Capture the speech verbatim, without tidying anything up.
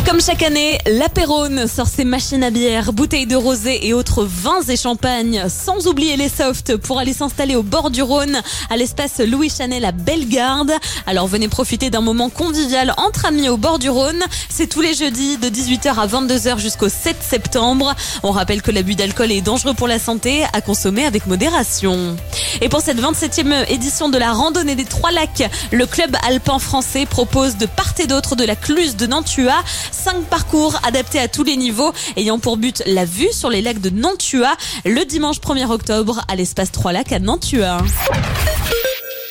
Comme chaque année, l'Apérone sort ses machines à bière, bouteilles de rosé et autres vins et champagnes, sans oublier les softs pour aller s'installer au bord du Rhône, à l'espace Louis Chanel à Bellegarde. Alors venez profiter d'un moment convivial entre amis au bord du Rhône. C'est tous les jeudis de dix-huit heures à vingt-deux heures jusqu'au sept septembre. On rappelle que l'abus d'alcool est dangereux pour la santé, à consommer avec modération. Et pour cette vingt-septième édition de la randonnée des Trois Lacs, le club alpin français propose de part et d'autre de la Cluse de Nantua cinq parcours adaptés à tous les niveaux, ayant pour but la vue sur les lacs de Nantua le dimanche premier octobre à l'espace Trois Lacs à Nantua.